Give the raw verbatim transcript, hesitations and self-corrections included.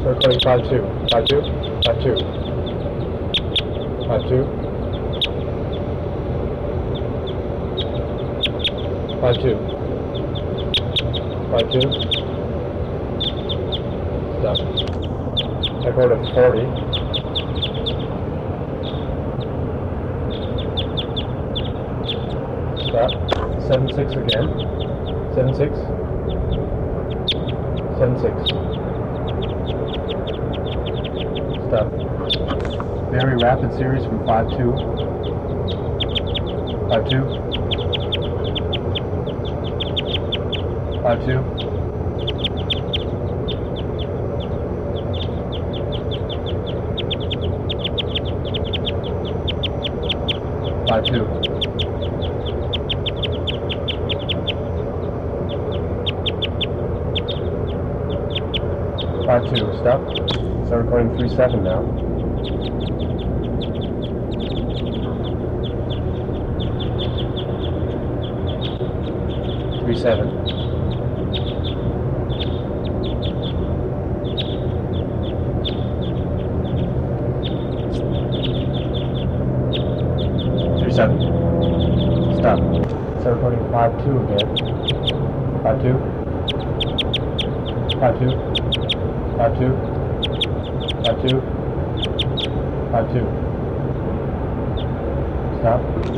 Recording five two. five two. five two. five two. five two. five two. Stop. Echo to forty. Stop. seven six again. seven six. seven six. Stop. Very rapid series from five two. five two. five two. five two. five two. Stop. Start recording three seven now. three seven. three seven. Stop. Start recording five two again. five two. five two. five two. five two. five two. Stop.